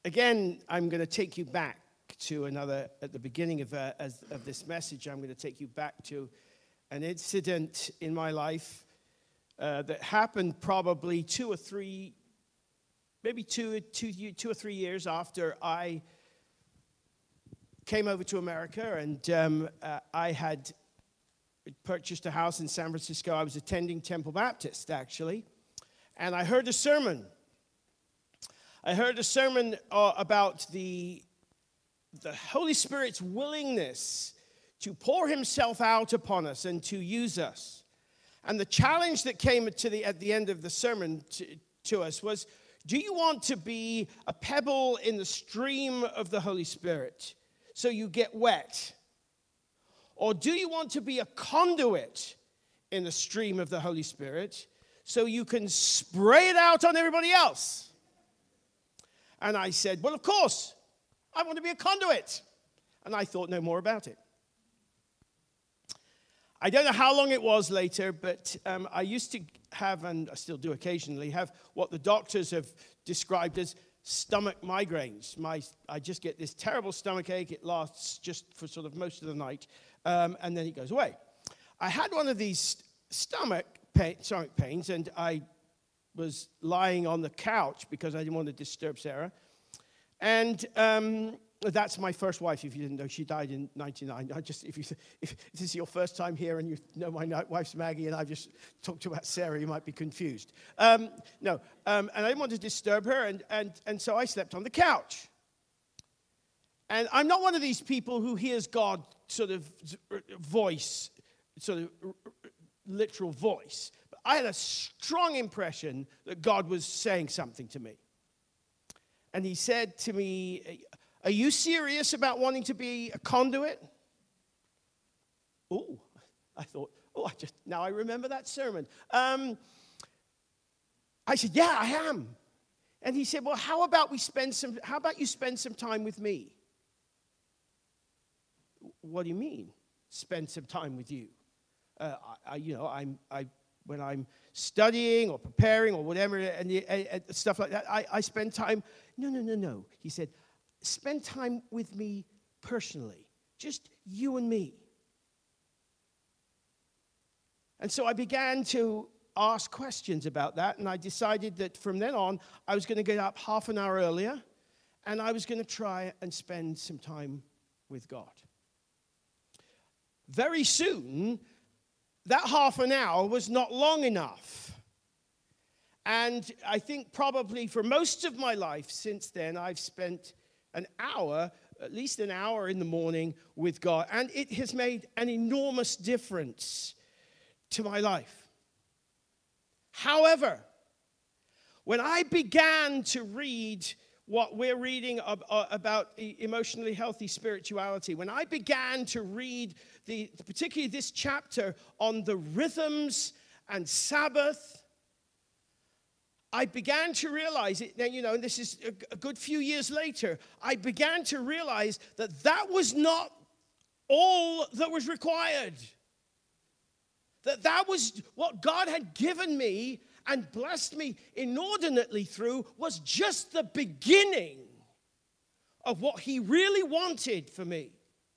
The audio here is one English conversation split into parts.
Again, I'm going to take you back to at the beginning of this message, I'm going to take you back to an incident in my life that happened probably 2 or 3 years after I came over to America, and I had purchased a house in San Francisco. I was attending Temple Baptist, actually, and I heard a sermon. About the Holy Spirit's willingness to pour himself out upon us and to use us. And the challenge that came at the end of the sermon to us was, do you want to be a pebble in the stream of the Holy Spirit so you get wet? Or do you want to be a conduit in the stream of the Holy Spirit so you can spray it out on everybody else? And I said, well, of course, I want to be a conduit. And I thought no more about it. I don't know how long it was later, but I used to have, and I still do occasionally, have what the doctors have described as stomach migraines. I just get this terrible stomach ache. It lasts just for sort of most of the night, and then it goes away. I had one of these stomach pains, and I was lying on the couch because I didn't want to disturb Sarah. And that's my first wife, if you didn't know. She died in 1999. If this is your first time here and you know my wife's Maggie and I've just talked about Sarah, you might be confused. And I didn't want to disturb her, and so I slept on the couch. And I'm not one of these people who hears God sort of voice, sort of literal voice. I had a strong impression that God was saying something to me. And he said to me, are you serious about wanting to be a conduit? Oh, I thought, now I remember that sermon. I said, yeah, I am. And he said, well, how about you spend some time with me? What do you mean, spend some time with you? When I'm studying or preparing or whatever, and stuff like that, I spend time. No. He said, spend time with me personally, just you and me. And so I began to ask questions about that, and I decided that from then on, I was going to get up half an hour earlier, and I was going to try and spend some time with God. Very soon, that half an hour was not long enough. And I think probably for most of my life since then, I've spent at least an hour in the morning with God. And it has made an enormous difference to my life. However, when I began to read what we're reading about emotionally healthy spirituality, when I began to read particularly this chapter on the rhythms and Sabbath, I began to realize it. And this is a good few years later. I began to realize that was not all that was required. That was what God had given me and blessed me inordinately through, was just the beginning of what he really wanted for me.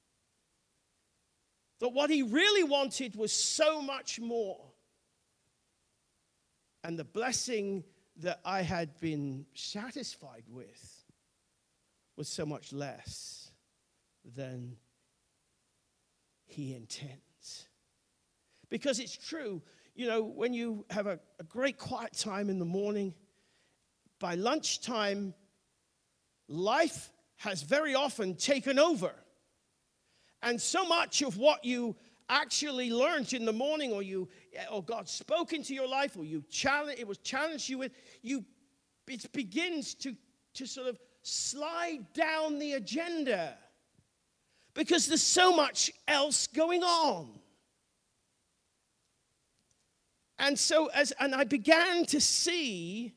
That what he really wanted was so much more. And the blessing that I had been satisfied with was so much less than he intends. Because it's true, when you have a great quiet time in the morning, by lunchtime, life has very often taken over. And so much of what you actually learned in the morning, or God spoke into your life, or it was challenged you with, it begins to sort of slide down the agenda because there's so much else going on. And so, and I began to see,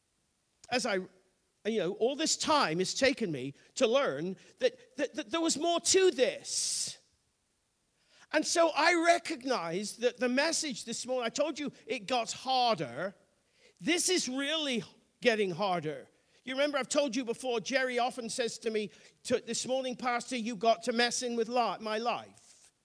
all this time has taken me to learn that there was more to this. And so I recognized that the message this morning, I told you it got harder. This is really getting harder. You remember I've told you before, Jerry often says to me, this morning, Pastor, you got to mess in with my life.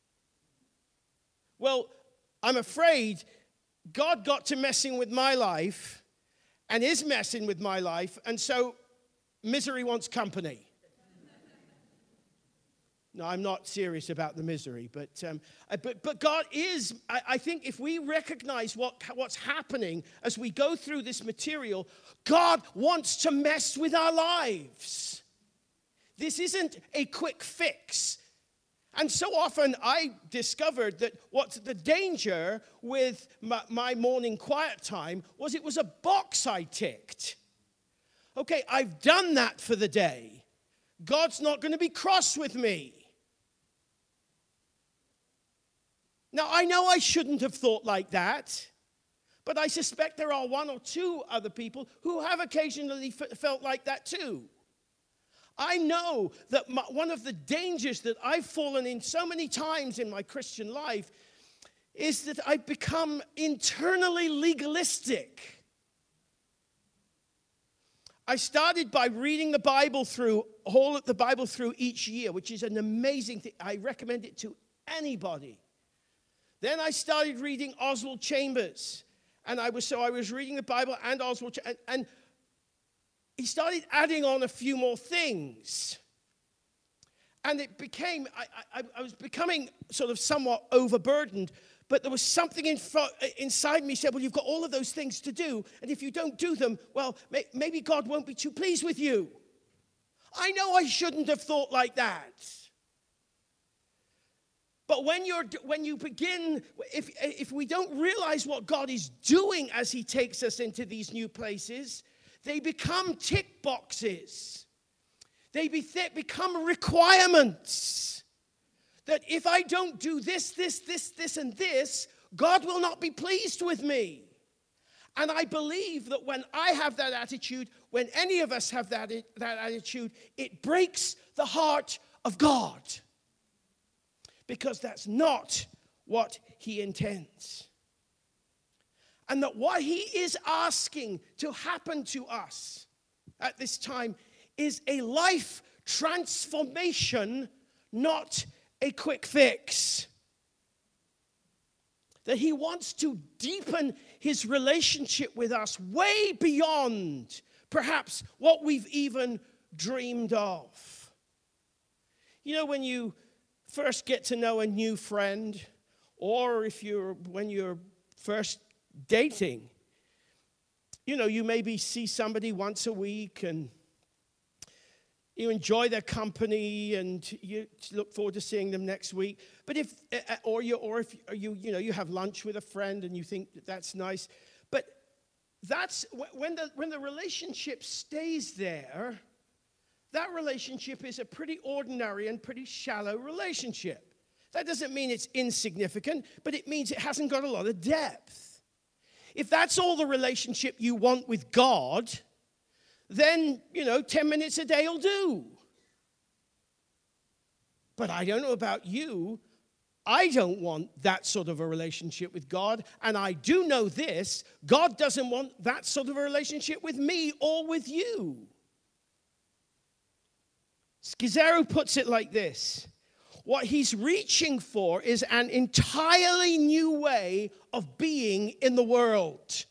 Well, I'm afraid God got to messing with my life and is messing with my life, and so misery wants company. No, I'm not serious about the misery, but God is, I think if we recognize what's happening as we go through this material, God wants to mess with our lives. This isn't a quick fix. And so often I discovered that what's the danger with my morning quiet time was it was a box I ticked. Okay, I've done that for the day. God's not going to be cross with me. Now, I know I shouldn't have thought like that, but I suspect there are one or two other people who have occasionally felt like that too. I know that one of the dangers that I've fallen in so many times in my Christian life is that I've become internally legalistic. I started by reading the Bible through each year, which is an amazing thing. I recommend it to anybody. Then I started reading Oswald Chambers, and I was reading the Bible and Oswald, and he started adding on a few more things, and it became I was becoming sort of somewhat overburdened. But there was something inside me said, "Well, you've got all of those things to do, and if you don't do them, well, maybe God won't be too pleased with you." I know I shouldn't have thought like that. But when you begin, if we don't realize what God is doing as he takes us into these new places, they become tick boxes. They become requirements. That if I don't do this, and this, God will not be pleased with me. And I believe that when I have that attitude, when any of us have that attitude, it breaks the heart of God. Because that's not what he intends. And that what he is asking to happen to us at this time is a life transformation, not a quick fix. That he wants to deepen his relationship with us way beyond perhaps what we've even dreamed of. You know, when you first get to know a new friend, or when you're first dating, you know, you maybe see somebody once a week and you enjoy their company and you look forward to seeing them next week. But if you have lunch with a friend and you think that's nice, but that's when the relationship stays there. That relationship is a pretty ordinary and pretty shallow relationship. That doesn't mean it's insignificant, but it means it hasn't got a lot of depth. If that's all the relationship you want with God, then, 10 minutes a day will do. But I don't know about you. I don't want that sort of a relationship with God. And I do know this, God doesn't want that sort of a relationship with me or with you. Scazzero puts it like this. What he's reaching for is an entirely new way of being in the world.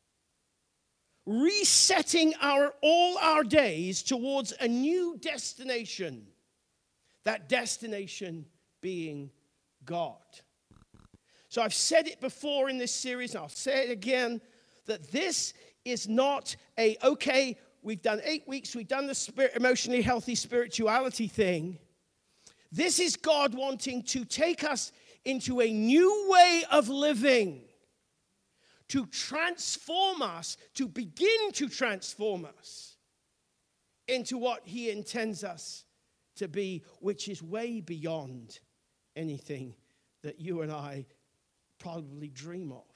Resetting all our days towards a new destination. That destination being God. So I've said it before in this series, and I'll say it again, that this is not we've done 8 weeks, we've done the emotionally healthy spirituality thing. This is God wanting to take us into a new way of living, to transform us, to begin to transform us into what he intends us to be, which is way beyond anything that you and I probably dream of.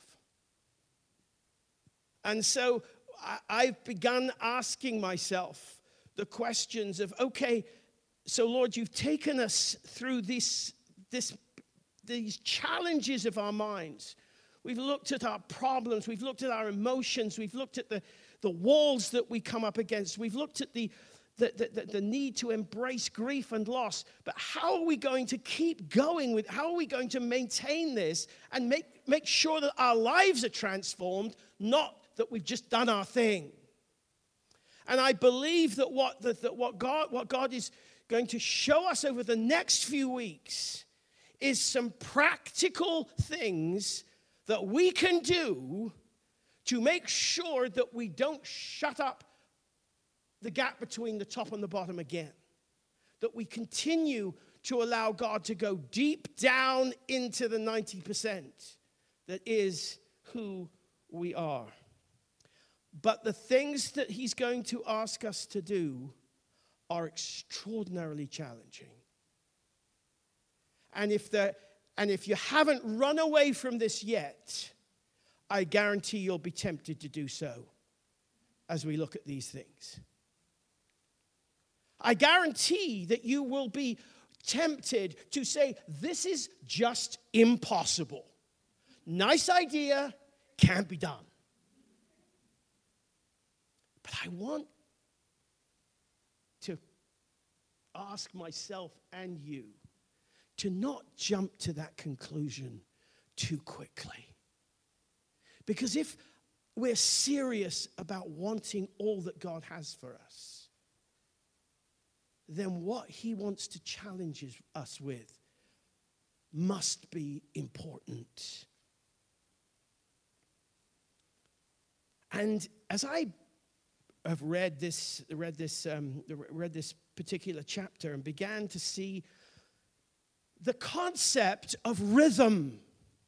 And so I've begun asking myself the questions of, so Lord, you've taken us through these challenges of our minds. We've looked at our problems. We've looked at our emotions. We've looked at the walls that we come up against. We've looked at the need to embrace grief and loss. But how are we going to keep going with, how are we going to maintain this and make sure that our lives are transformed, not that we've just done our thing? And I believe that what God is going to show us over the next few weeks is some practical things that we can do to make sure that we don't shut up the gap between the top and the bottom again. That we continue to allow God to go deep down into the 90% that is who we are. But the things that he's going to ask us to do are extraordinarily challenging. And if you haven't run away from this yet, I guarantee you'll be tempted to do so as we look at these things. I guarantee that you will be tempted to say, this is just impossible. Nice idea, can't be done. But I want to ask myself and you to not jump to that conclusion too quickly. Because if we're serious about wanting all that God has for us, then what he wants to challenge us with must be important. And as I have read this particular chapter and began to see the concept of rhythm.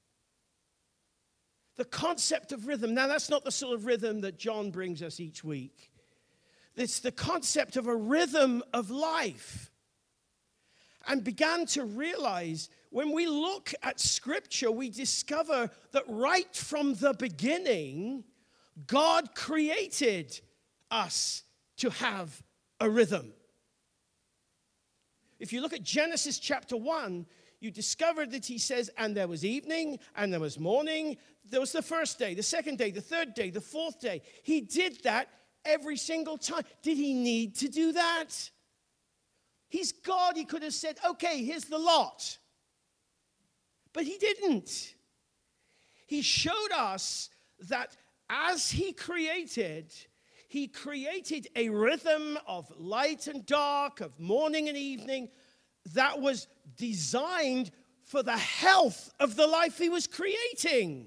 The concept of rhythm. Now, that's not the sort of rhythm that John brings us each week. It's the concept of a rhythm of life. And began to realize when we look at Scripture, we discover that right from the beginning, God created us to have a rhythm. If you look at Genesis chapter 1, you discover that he says, and there was evening, and there was morning. There was the first day, the second day, the third day, the fourth day. He did that every single time. Did he need to do that? He's God. He could have said, okay, here's the lot. But he didn't. He showed us that as he created a rhythm of light and dark, of morning and evening, that was designed for the health of the life he was creating.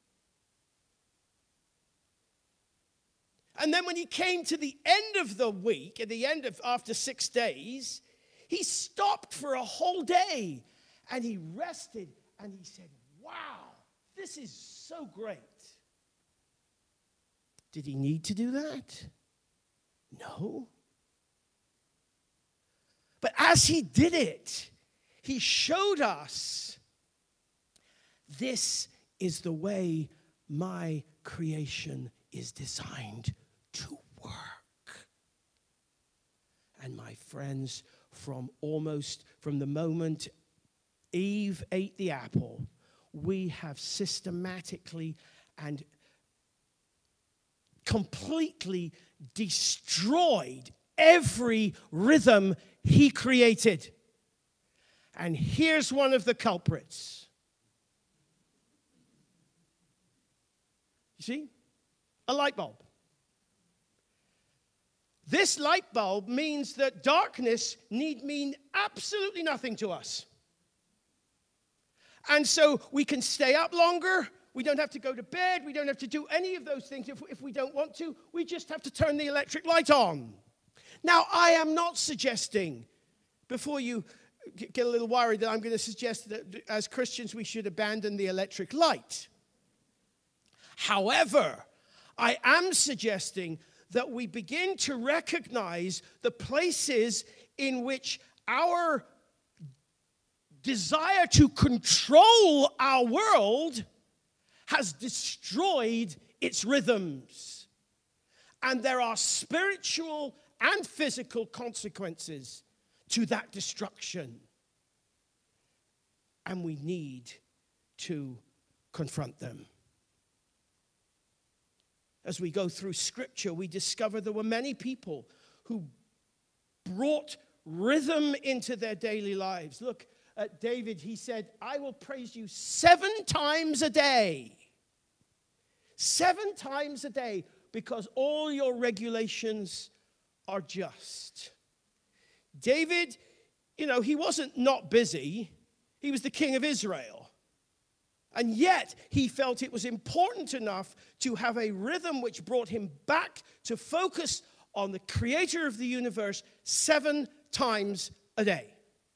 And then when he came to the end of the week, after 6 days, he stopped for a whole day and he rested and he said, wow, this is so great. Did he need to do that? No. But as he did it, he showed us, this is the way my creation is designed to work. And my friends, from the moment Eve ate the apple, we have systematically and completely destroyed every rhythm he created. And here's one of the culprits. You see? A light bulb. This light bulb means that darkness need mean absolutely nothing to us. And so we can stay up longer. We don't have to go to bed. We don't have to do any of those things if we don't want to. We just have to turn the electric light on. Now, I am not suggesting, before you get a little worried, that I'm going to suggest that as Christians we should abandon the electric light. However, I am suggesting that we begin to recognize the places in which our desire to control our world has destroyed its rhythms. And there are spiritual and physical consequences to that destruction. And we need to confront them. As we go through Scripture, we discover there were many people who brought rhythm into their daily lives. Look at David. He said, I will praise you 7 times a day. 7 times a day, because all your regulations are just. David, he wasn't not busy. He was the king of Israel. And yet, he felt it was important enough to have a rhythm which brought him back to focus on the creator of the universe 7 times a day.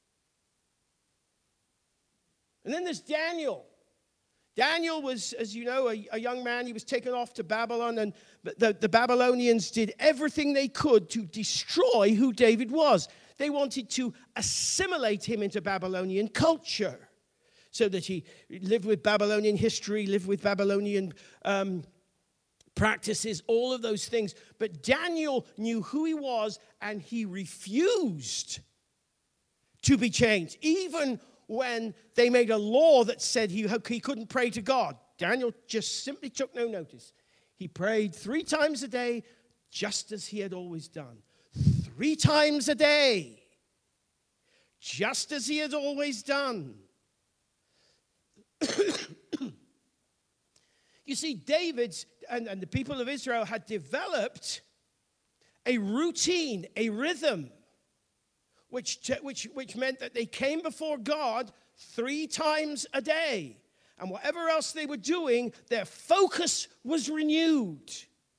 And then there's Daniel. Daniel was, as you know, a young man. He was taken off to Babylon, and the Babylonians did everything they could to destroy who David was. They wanted to assimilate him into Babylonian culture, so that he lived with Babylonian history, lived with Babylonian practices, all of those things. But Daniel knew who he was, and he refused to be changed. Even when they made a law that said he couldn't pray to God, Daniel just simply took no notice. He prayed 3 times a day, just as he had always done. 3 times a day, just as he had always done. You see, David's and the people of Israel had developed a routine, a rhythm, which meant that they came before God 3 times a day. And whatever else they were doing, their focus was renewed.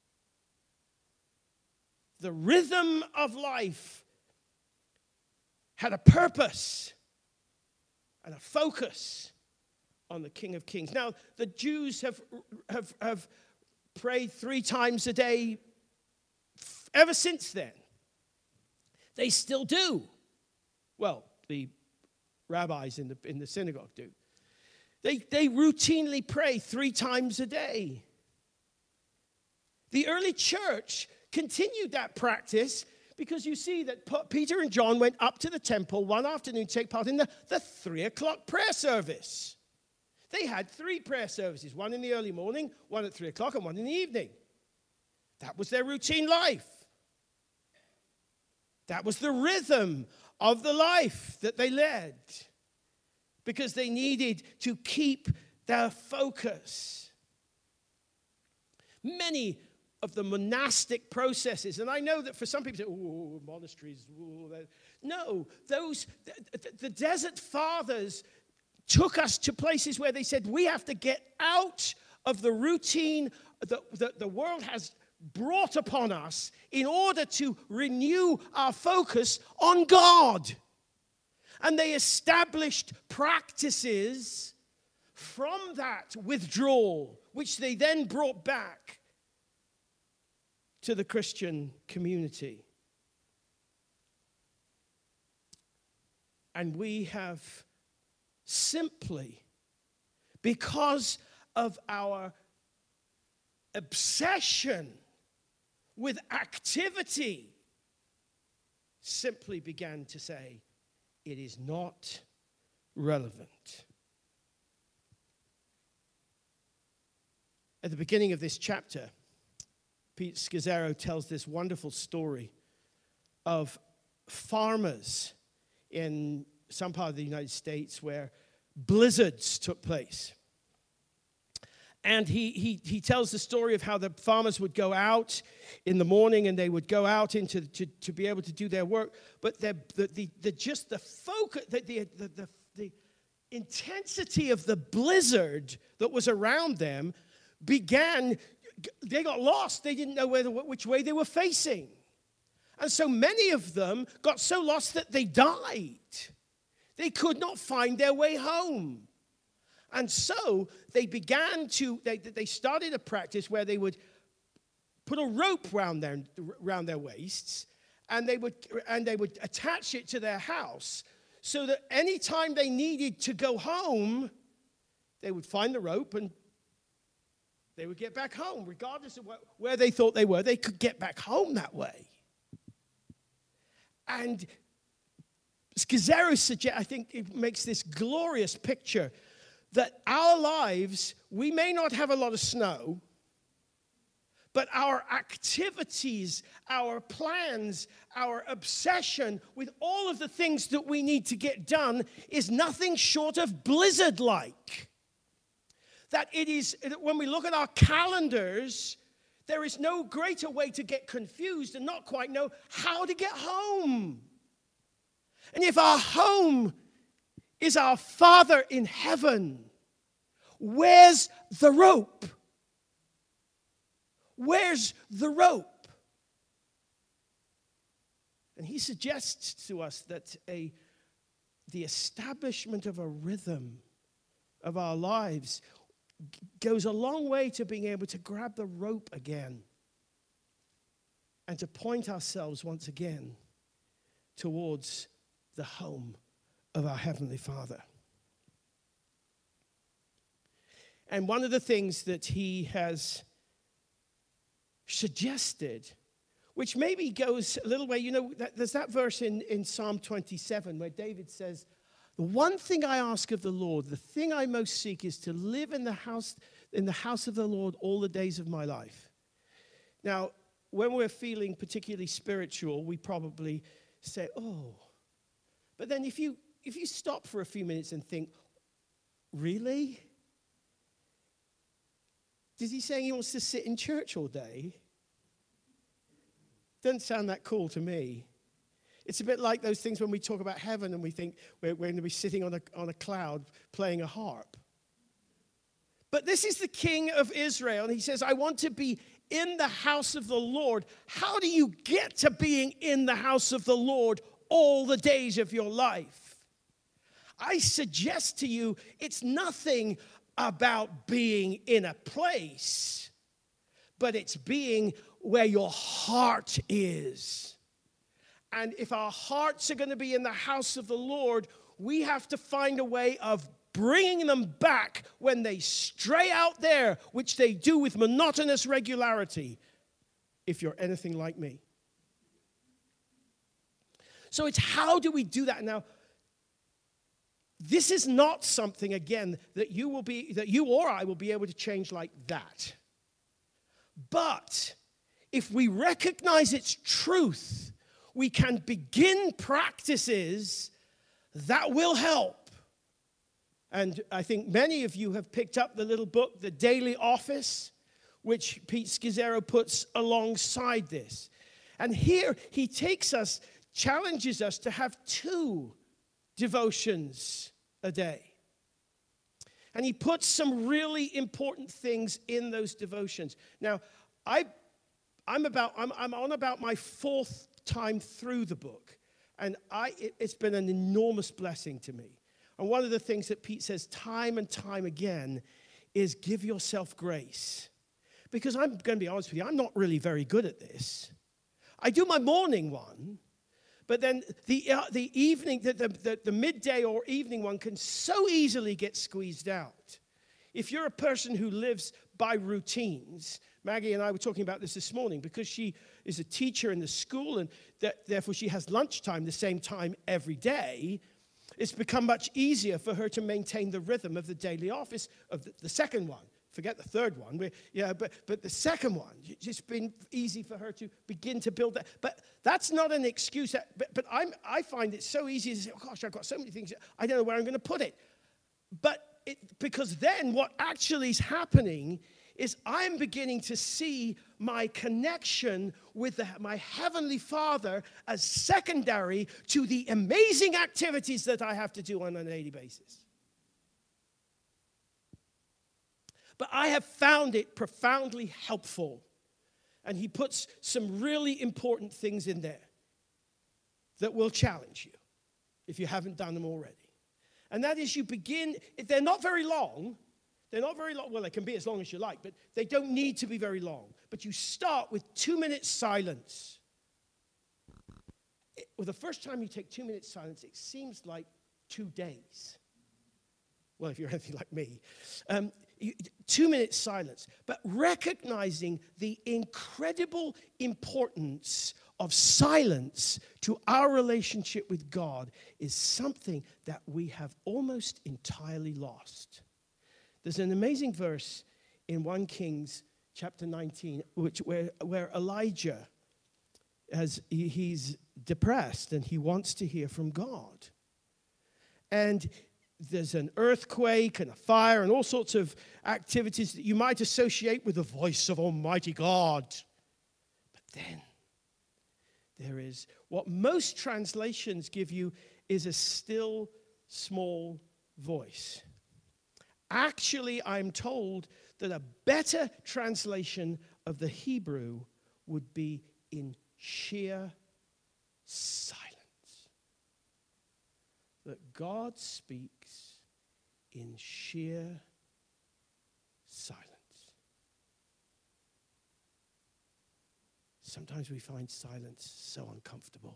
The rhythm of life had a purpose and a focus on the King of Kings. Now, the Jews have prayed 3 times a day ever since then. They still do. Well, the rabbis in the synagogue do. They routinely pray 3 times a day. The early church continued that practice because you see that Peter and John went up to the temple one afternoon to take part in the 3 o'clock prayer service. They had 3 prayer services, one in the early morning, one at 3 o'clock, and one in the evening. That was their routine life. That was the rhythm of the life that they led, because they needed to keep their focus. Many of the monastic processes, and I know that for some people, monasteries, no, the desert fathers took us to places where they said we have to get out of the routine that the world has brought upon us in order to renew our focus on God. And they established practices from that withdrawal, which they then brought back to the Christian community. And we have simply, because of our obsession with activity, simply began to say, it is not relevant. At the beginning of this chapter, Pete Scazzero tells this wonderful story of farmers in some part of the United States where blizzards took place. And he tells the story of how the farmers would go out in the morning and they would go out to be able to do their work. But the focus, the intensity of the blizzard that was around them began. They got lost. They didn't know which way they were facing. And so many of them got so lost that they died. They could not find their way home. And so they they started a practice where they would put a rope around their waists, and they would attach it to their house so that any time they needed to go home, they would find the rope and they would get back home. Regardless of where they thought they were, they could get back home that way. And Scazzero suggests, I think it makes this glorious picture that our lives, we may not have a lot of snow, But our activities, our plans, our obsession with all of the things that we need to get done is nothing short of blizzard-like. That it is, when we look at our calendars, there is no greater way to get confused and not quite know how to get home. And if our home is our Father in heaven, where's the rope? Where's the rope? And he suggests to us that the establishment of a rhythm of our lives goes a long way to being able to grab the rope again and to point ourselves once again towards the home of our Heavenly Father. And one of the things that he has suggested, which maybe goes a little way, there's that verse in Psalm 27 where David says, the one thing I ask of the Lord, the thing I most seek is to live in the house of the Lord all the days of my life. Now, when we're feeling particularly spiritual, we probably say, oh. But then if you stop for a few minutes and think, really? Is he saying he wants to sit in church all day? Doesn't sound that cool to me. It's a bit like those things when we talk about heaven and we think we're going to be sitting on a cloud playing a harp. But this is the King of Israel, and he says, I want to be in the house of the Lord. How do you get to being in the house of the Lord all the days of your life? I suggest to you, it's nothing about being in a place, but it's being where your heart is. And if our hearts are going to be in the house of the Lord, we have to find a way of bringing them back when they stray out there, which they do with monotonous regularity, if you're anything like me. So it's how do we do that? Now, this is not something, again, that you or I will be able to change like that. But if we recognize its truth, we can begin practices that will help. And I think many of you have picked up the little book, The Daily Office, which Pete Scazzero puts alongside this. And here he challenges us to have 2 devotions a day. And he puts some really important things in those devotions. Now, I'm on about my 4th time through the book, and it's been an enormous blessing to me. And one of the things that Pete says time and time again is give yourself grace. Because I'm going to be honest with you, I'm not really very good at this. I do my morning one, but then the evening, the midday or evening one can so easily get squeezed out. If you're a person who lives by routines, Maggie and I were talking about this morning, because she is a teacher in the school and therefore she has lunchtime the same time every day, it's become much easier for her to maintain the rhythm of the daily office of the second one. Forget the third one. But the second one, it's been easy for her to begin to build that. But that's not an excuse. But I find it so easy to say, oh gosh, I've got so many things, I don't know where I'm going to put it. Because then what actually is happening is I'm beginning to see my connection with my Heavenly Father as secondary to the amazing activities that I have to do on a daily basis. But I have found it profoundly helpful. And he puts some really important things in there that will challenge you if you haven't done them already. And that is you begin, they're not very long. They're not very long. Well, they can be as long as you like, but they don't need to be very long. But you start with 2 minutes silence. Well, the first time you take 2 minutes silence, it seems like 2 days. Well, if you're anything like me. 2 minutes silence. But recognizing the incredible importance of silence to our relationship with God is something that we have almost entirely lost. There's an amazing verse in 1 Kings chapter 19, where Elijah, he's depressed and he wants to hear from God. And there's an earthquake and a fire and all sorts of activities that you might associate with the voice of Almighty God. But then there is what most translations give you is a still small voice. Actually, I'm told that a better translation of the Hebrew would be in sheer silence. That God speaks in sheer silence. Sometimes we find silence so uncomfortable.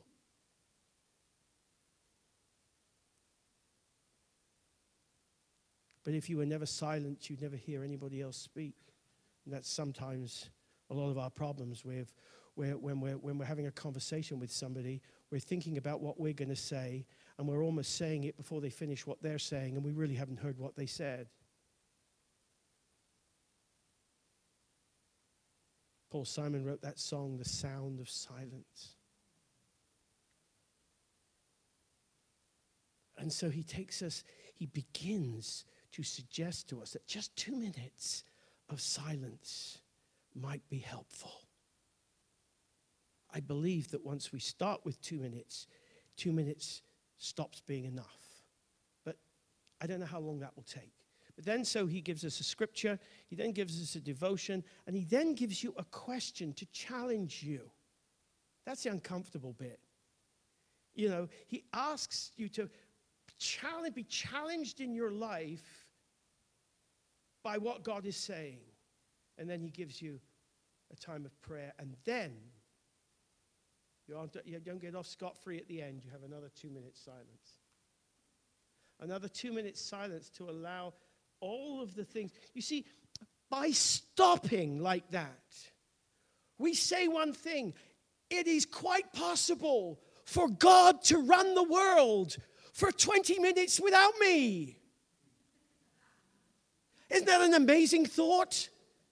But if you were never silent, you'd never hear anybody else speak. And that's sometimes a lot of our problems with when we're having a conversation with somebody, we're thinking about what we're going to say, and we're almost saying it before they finish what they're saying, and we really haven't heard what they said. Paul Simon wrote that song, The Sound of Silence. And so he begins to suggest to us that just 2 minutes of silence might be helpful. I believe that once we start with 2 minutes, 2 minutes stops being enough. But I don't know how long that will take. But then so he gives us a scripture, he then gives us a devotion, and he then gives you a question to challenge you. That's the uncomfortable bit. You know, he asks you to be challenged in your life by what God is saying. And then he gives you a time of prayer. And then you don't get off scot-free at the end. You have another 2 minutes silence. Another 2 minutes silence to allow all of the things. You see, by stopping like that, we say one thing. It is quite possible for God to run the world for 20 minutes without me. Isn't that an amazing thought?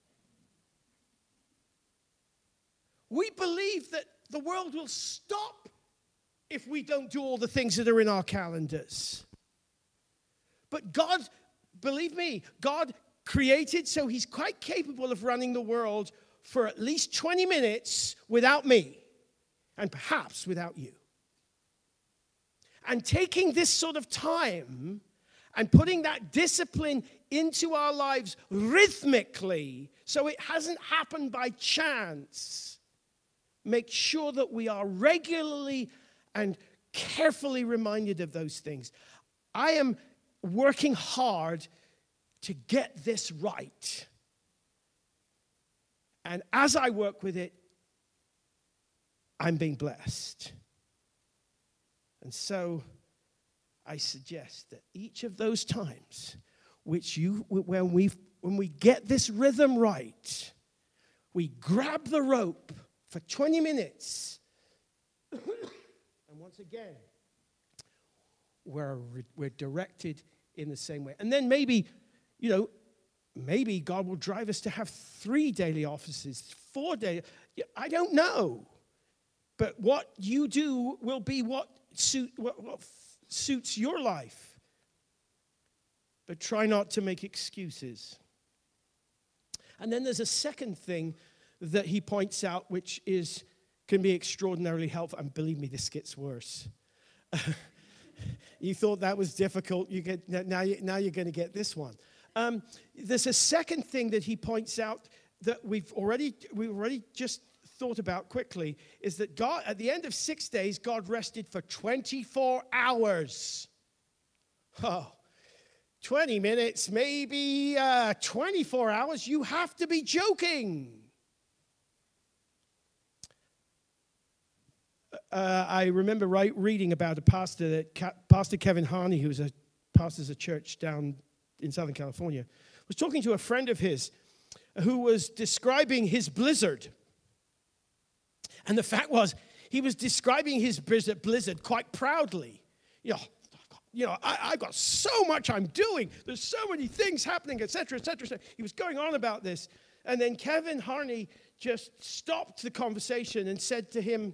We believe that the world will stop if we don't do all the things that are in our calendars. But God, believe me, God created, so he's quite capable of running the world for at least 20 minutes without me, and perhaps without you. And taking this sort of time and putting that discipline into our lives rhythmically, so it hasn't happened by chance, make sure that we are regularly and carefully reminded of those things. I am working hard to get this right. And as I work with it, I'm being blessed. And so I suggest that each of those times when we get this rhythm right, we grab the rope for 20 minutes. And once again, we're directed in the same way. And then maybe God will drive us to have 3 daily offices, 4 daily. I don't know. But what you do will be what suits your life. But try not to make excuses. And then there's a second thing that he points out, which can be extraordinarily helpful. And believe me, this gets worse. You thought that was difficult. Now you're going to get this one. There's a second thing that he points out that we've already just thought about quickly, is that God, at the end of 6 days, God rested for 24 hours. Oh, 20 minutes, maybe 24 hours. You have to be joking. I remember reading about a pastor, Pastor Kevin Harney, who pastors a church down in Southern California, was talking to a friend of his who was describing his blizzard. And the fact was, he was describing his blizzard quite proudly. I've got so much I'm doing. There's so many things happening, etc., etc. He was going on about this. And then Kevin Harney just stopped the conversation and said to him,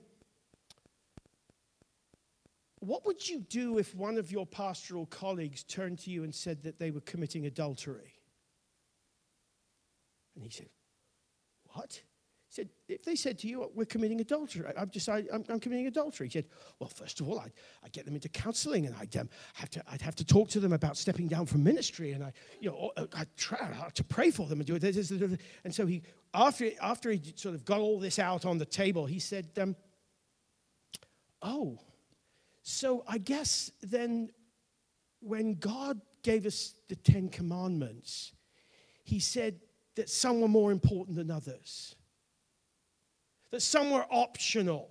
what would you do if one of your pastoral colleagues turned to you and said that they were committing adultery? And he said, what? He said, if they said to you, we're committing adultery, I'm committing adultery. He said, well, first of all, I'd get them into counseling, and I'd have to talk to them about stepping down from ministry, and I'd try to pray for them and do it. And so after he sort of got all this out on the table, he said, so I guess then when God gave us the 10 Commandments, he said that some were more important than others, that some were optional.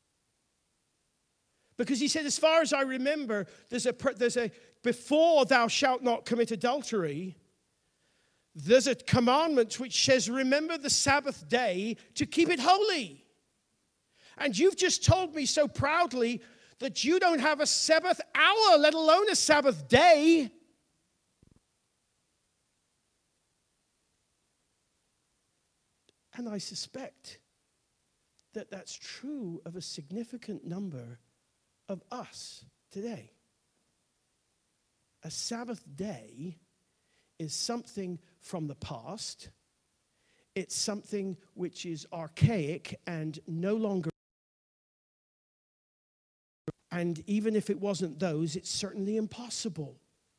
Because he said, as far as I remember, there's a before thou shalt not commit adultery, there's a commandment which says, remember the Sabbath day to keep it holy. And you've just told me so proudly that you don't have a Sabbath hour, let alone a Sabbath day. And I suspect that that's true of a significant number of us today. A Sabbath day is something from the past. It's something which is archaic and no longer. And even if it wasn't those, it's certainly impossible.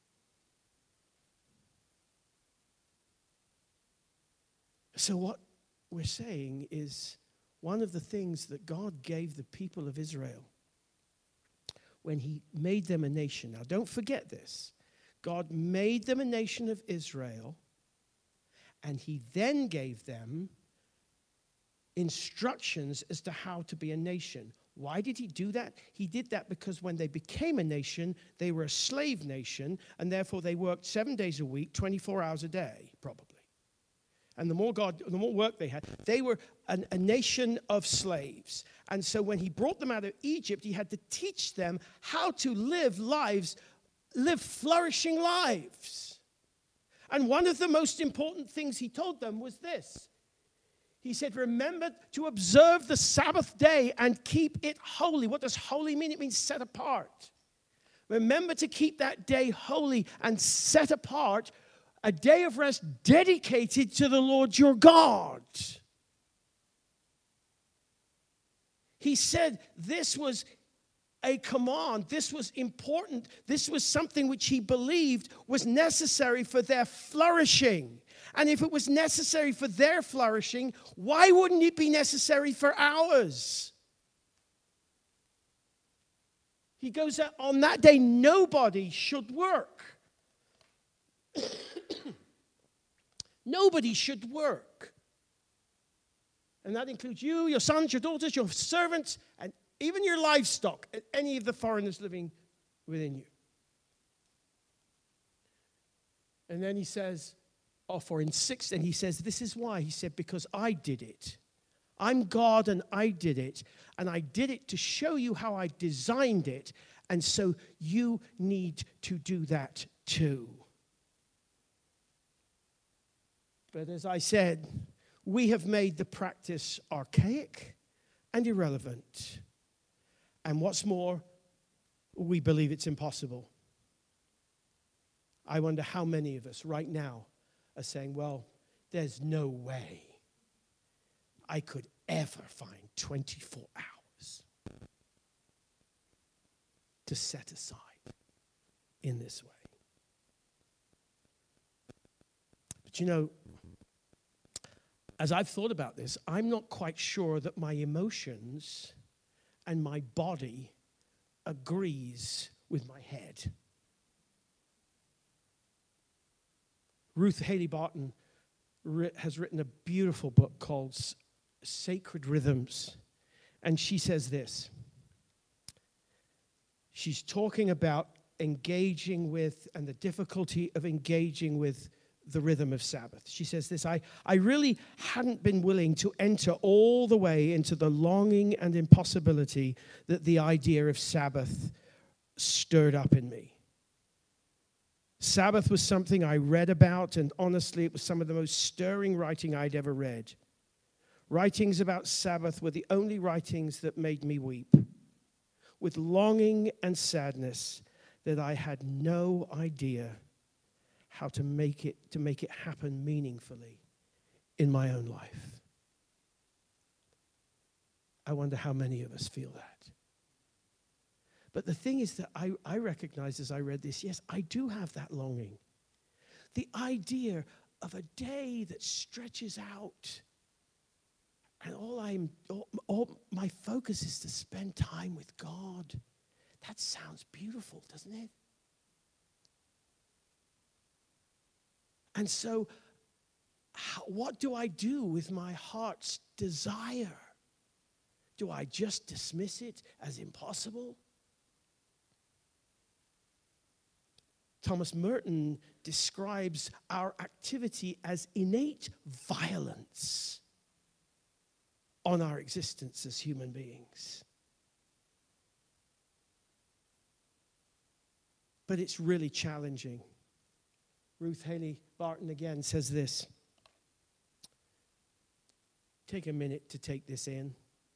So what we're saying is one of the things that God gave the people of Israel when he made them a nation. Now, don't forget this. God made them a nation of Israel, and he then gave them instructions as to how to be a nation. Why did he do that? He did that because when they became a nation, they were a slave nation, and therefore they worked 7 days a week, 24 hours a day, probably. And the more work they had, they were a nation of slaves. And so when he brought them out of Egypt, he had to teach them how to live flourishing lives. And one of the most important things he told them was this. He said, remember to observe the Sabbath day and keep it holy. What does holy mean? It means set apart. Remember to keep that day holy and set apart, a day of rest dedicated to the Lord your God. He said this was a command. This was important. This was something which he believed was necessary for their flourishing. And if it was necessary for their flourishing, why wouldn't it be necessary for ours? He goes, on that day, nobody should work. Nobody should work. And that includes you, your sons, your daughters, your servants, and even your livestock, and any of the foreigners living within you. And then he says, and he says, this is why. He said, because I did it. I'm God and I did it. And I did it to show you how I designed it. And so you need to do that too. But as I said, we have made the practice archaic and irrelevant. And what's more, we believe it's impossible. I wonder how many of us right now are saying, well, there's no way I could ever find 24 hours to set aside in this way. But you know, as I've thought about this, I'm not quite sure that my emotions and my body agrees with my head. Ruth Haley Barton has written a beautiful book called Sacred Rhythms. And she says this. She's talking about engaging with and the difficulty of engaging with the rhythm of Sabbath. She says this, I really hadn't been willing to enter all the way into the longing and impossibility that the idea of Sabbath stirred up in me. Sabbath was something I read about, and honestly, it was some of the most stirring writing I'd ever read. Writings about Sabbath were the only writings that made me weep, with longing and sadness that I had no idea how to make it happen meaningfully in my own life. I wonder how many of us feel that. But the thing is that I recognized as I read this, yes, I do have that longing. The idea of a day that stretches out, and all my focus is to spend time with God. That sounds beautiful, doesn't it? And so, what do I do with my heart's desire? Do I just dismiss it as impossible? Thomas Merton describes our activity as innate violence on our existence as human beings. But it's really challenging. Ruth Haley Barton again says this. Take a minute to take this in.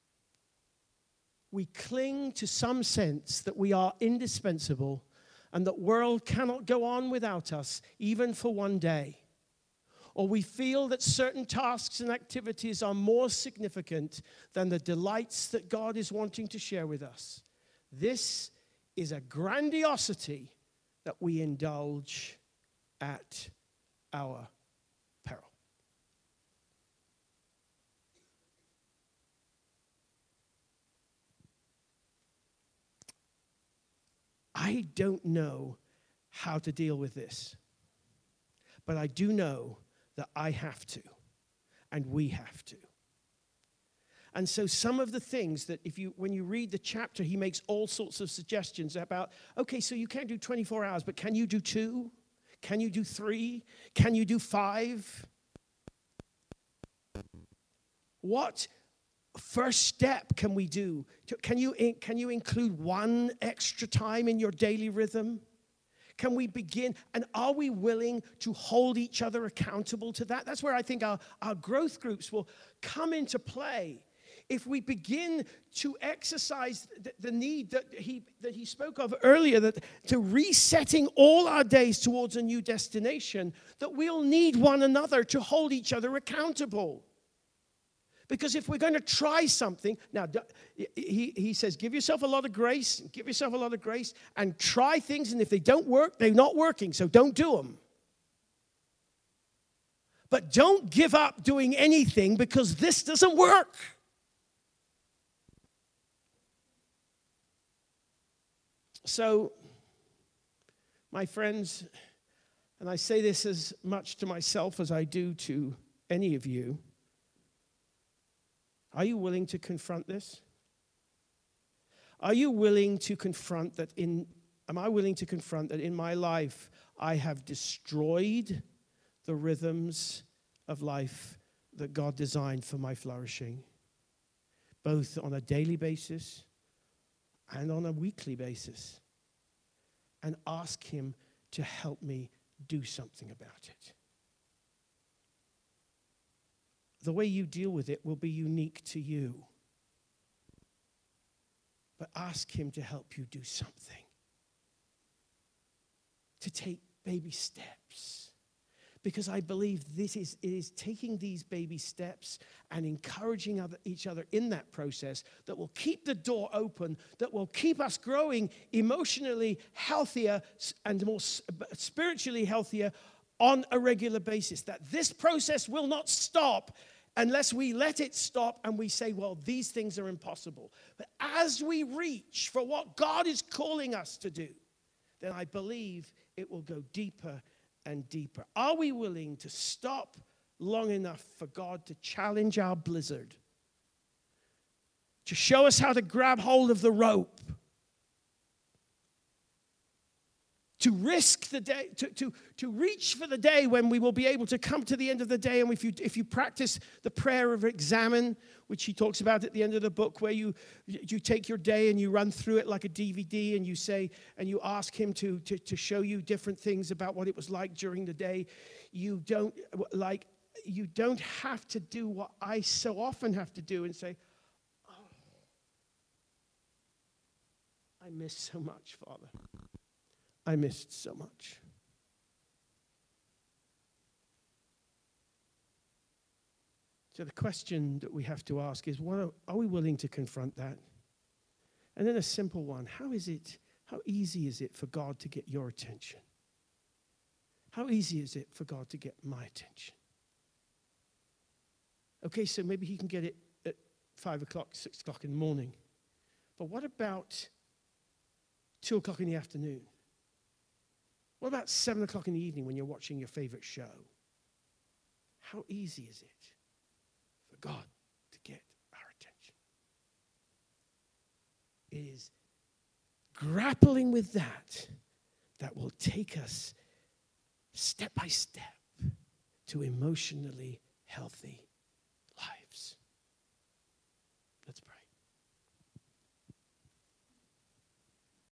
We cling to some sense that we are indispensable and that world cannot go on without us, even for one day. Or we feel that certain tasks and activities are more significant than the delights that God is wanting to share with us. This is a grandiosity that we indulge at our peril. I don't know how to deal with this, but I do know that I have to, and we have to. And so some of the things that when you read the chapter, he makes all sorts of suggestions about, okay, so you can't do 24 hours, but can you do 2? Can you do 3? Can you do 5? What first step can we do? Can you include one extra time in your daily rhythm? Can we begin? And are we willing to hold each other accountable to that? That's where I think our growth groups will come into play. If we begin to exercise the need that he spoke of earlier, that to resetting all our days towards a new destination, that we'll need one another to hold each other accountable. Because if we're going to try something, now he says, give yourself a lot of grace, and try things, and if they don't work, they're not working, so don't do them. But don't give up doing anything because this doesn't work. So, my friends, and I say this as much to myself as I do to any of you, are you willing to confront this? Are you willing to confront that am I willing to confront that in my life I have destroyed the rhythms of life that God designed for my flourishing, both on a daily basis and on a weekly basis, and ask him to help me do something about it? The way you deal with it will be unique to you. But ask him to help you do something. To take baby steps. Because I believe it is taking these baby steps and encouraging each other in that process that will keep the door open, that will keep us growing emotionally healthier and more spiritually healthier on a regular basis. That this process will not stop unless we let it stop and we say, well, these things are impossible. But as we reach for what God is calling us to do, then I believe it will go deeper and deeper. Are we willing to stop long enough for God to challenge our blizzard? To show us how to grab hold of the rope? to risk the day, to reach for the day when we will be able to come to the end of the day. And if you practice the prayer of examine, which he talks about at the end of the book, where you take your day and you run through it like a DVD, and you say, and you ask him to show you different things about what it was like during the day, you don't have to do what I so often have to do and say, oh, I missed so much, Father. I missed so much. So the question that we have to ask is, are we willing to confront that? And then a simple one, how easy is it for God to get your attention? How easy is it for God to get my attention? Okay, so maybe he can get it at 5 o'clock, 6 o'clock in the morning. But what about 2 o'clock in the afternoon? What about 7 o'clock in the evening when you're watching your favorite show? How easy is it for God to get our attention? It is grappling with that will take us step by step to emotionally healthy